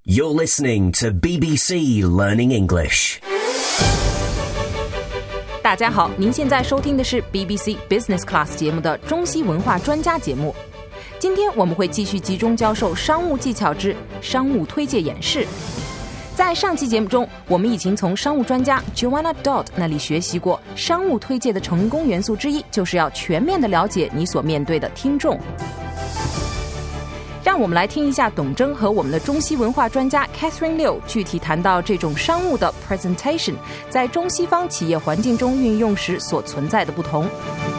You're listening to BBC Learning English. 大家好，您现在收听的是 BBC Business Class 节目的中西文化专家节目。今天我们会继续集中教授商务技巧之商务推介演示。在上期节目中，我们已经从商务专家 Joanna Dodd 那里学习过，商务推介的成功元素之一就是要全面地了解你所面对的听众。让我们来听一下董铮和我们的中西文化专家 Catherine Liu 具体谈到这种商务的 presentation 在中西方企业环境中运用时所存在的不同。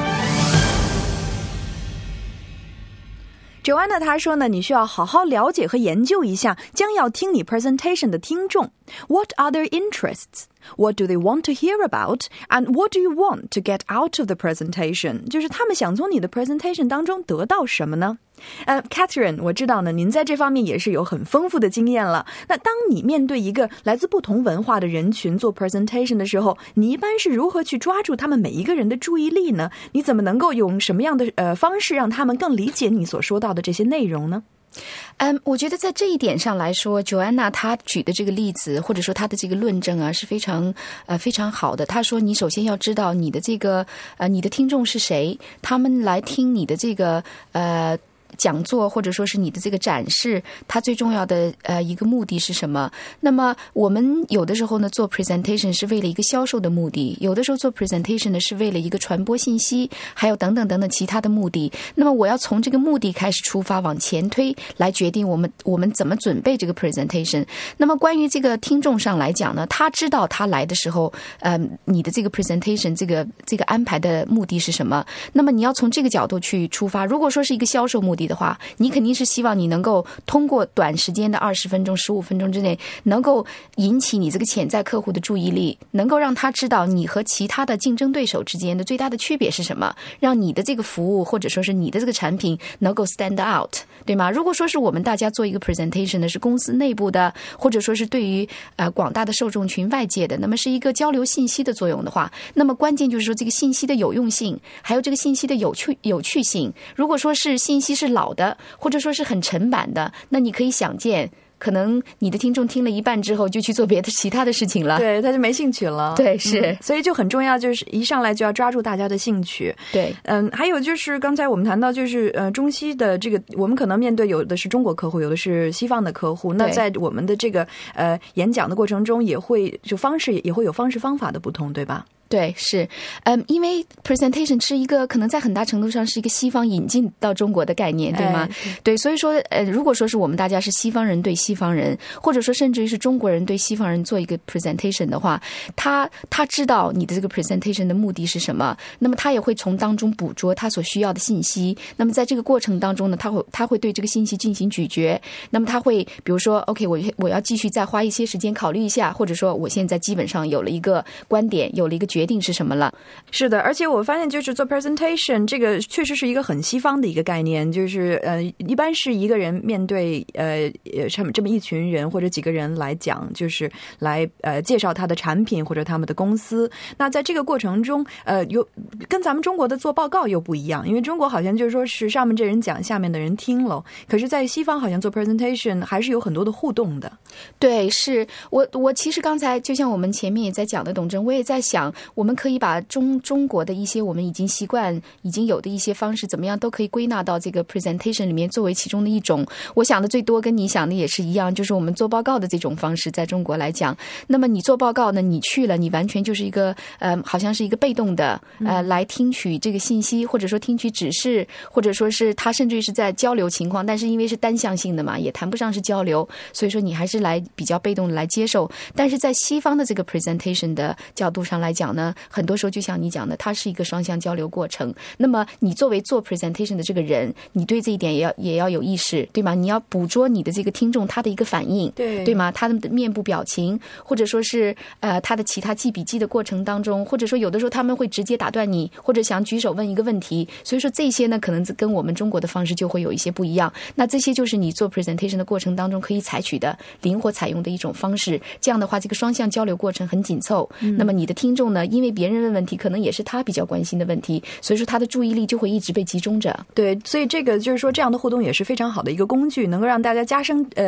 Joanna 她说呢，你需要好好了解和研究一下将要听你 presentation 的听众。What are their interests? What do they want to hear about? And what do you want to get out of the presentation? 就是他们想从你的 presentation 当中得到什么呢？Catherine， 我知道呢，您在这方面也是有很丰富的经验了。那当你面对一个来自不同文化的人群做 presentation 的时候，你一般是如何去抓住他们每一个人的注意力呢？你怎么能够用什么样的方式让他们更理解你所说到的这些内容呢？ 我觉得在这一点上来说 Joanna 她举的这个例子或者说她的这个论证啊是非常好的。她说你首先要知道你的这个你的听众是谁，他们来听你的这个讲座或者说是你的这个展示，它最重要的一个目的是什么？那么我们有的时候呢做 presentation 是为了一个销售的目的，有的时候做 presentation 呢是为了一个传播信息，还有等等等等其他的目的。那么我要从这个目的开始出发往前推，来决定我们怎么准备这个 presentation。那么关于这个听众上来讲呢，他知道他来的时候你的这个 presentation 这个安排的目的是什么，那么你要从这个角度去出发。如果说是一个销售目的的话，你肯定是希望你能够通过短时间的20分钟15分钟之内能够引起你这个潜在客户的注意力，能够让他知道你和其他的竞争对手之间的最大的区别是什么，让你的这个服务或者说是你的这个产品能够 stand out， 对吗？如果说是我们大家做一个 presentation 呢，是公司内部的或者说是对于广大的受众群外界的，那么是一个交流信息的作用的话，那么关键就是说这个信息的有用性还有这个信息的有趣性。如果说是信息是老的或者说是很沉板的，那你可以想见可能你的听众听了一半之后就去做别的其他的事情了， 对，他就没兴趣了。 对，是所以就很重要，就是一上来就要抓住大家的兴趣。 对， 还有就是刚才我们谈到就是中西的这个，我们可能面对有的是中国客户，有的是西方的客户，那在我们的这个演讲的过程中也会有方式方法的不同，对吧？ 对，是，因为 presentation 是一个可能在很大程度上是一个西方引进到中国的概念，对吗？对，所以说如果说是我们大家是西方人对西方人，或者说甚至于是中国人对西方人做一个 presentation 的话，他知道你的这个 presentation 的目的是什么，那么他也会从当中捕捉他所需要的信息。那么在这个过程当中呢，他会对这个信息进行咀嚼。那么他会比如说 OK 我要继续再花一些时间考虑一下，或者说我现在基本上有了一个观点，有了一个决定是什么了。 是的，而且我发现就是做 presentation 这个确实是一个很西方的一个概念，就是一般是一个人面对这么一群人或者几个人来讲，就是来介绍他的产品或者他们的公司。那在这个过程中跟咱们中国的做报告又不一样，因为中国好像就是说是上面这人讲下面的人听了，可是在西方好像做 presentation 还是有很多的互动的。 对，是我其实刚才就像我们前面也在讲的董铮，我也在想我们可以把中国的一些我们已经习惯已经有的一些方式怎么样都可以归纳到这个 presentation 里面作为其中的一种。我想的最多跟你想的也是一样，就是我们做报告的这种方式在中国来讲，那么你做报告呢，你去了你完全就是一个好像是一个被动的来听取这个信息，或者说听取指示，或者说是他甚至于是在交流情况，但是因为是单向性的嘛，也谈不上是交流，所以说你还是来比较被动的来接受。但是在西方的这个 presentation 的角度上来讲呢，很多时候就像你讲的，它是一个双向交流过程。那么你作为做 presentation 的这个人，你对这一点也要有意识，对吗？你要捕捉你的这个听众他的一个反应，对吗？他的面部表情，或者说是他的其他记笔记的过程当中，或者说有的时候他们会直接打断你，或者想举手问一个问题。所以说这些呢，可能跟我们中国的方式就会有一些不一样。那这些就是你做 presentation 的过程当中可以采取的灵活采用的一种方式。这样的话，这个双向交流过程很紧凑。那么你的听众呢，因为别人问问题可能也是他比较关心的问题，所以说他的注意力就会一直被集中着。 对，所以这个就是说这样的互动也是非常好的一个工具，能够让大家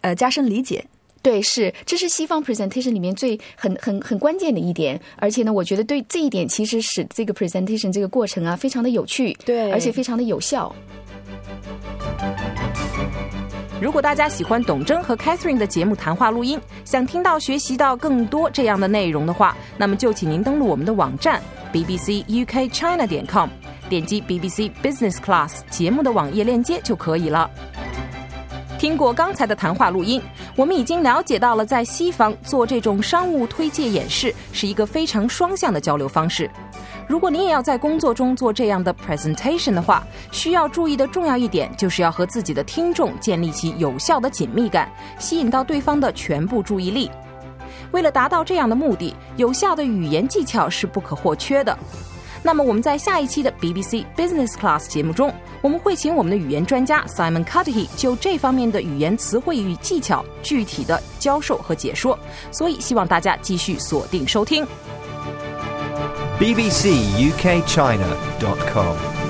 加深理解。 对，这是西方 presentation 里面很关键的一点，而且呢，我觉得对这一点其实使这个 presentation 这个过程啊非常的有趣， 对， 而且非常的有效。 如果大家喜欢董贞和 Catherine 的节目谈话录音，想听到学习到更多这样的内容的话，那么就请您登录我们的网站 bbcukchina.com， 点击 BBC Business Class 节目的网页链接就可以了。听过刚才的谈话录音，我们已经了解到了在西方做这种商务推介演示是一个非常双向的交流方式。如果你也要在工作中做这样的 presentation 的话，需要注意的重要一点就是要和自己的听众建立起有效的紧密感，吸引到对方的全部注意力。为了达到这样的目的，有效的语言技巧是不可或缺的。那么我们在下一期的 BBC Business Class 节目中，我们会请我们的语言专家 Simon Cudahy 就这方面的语言词汇与技巧具体的教授和解说，所以希望大家继续锁定收听。 bbcukchina.com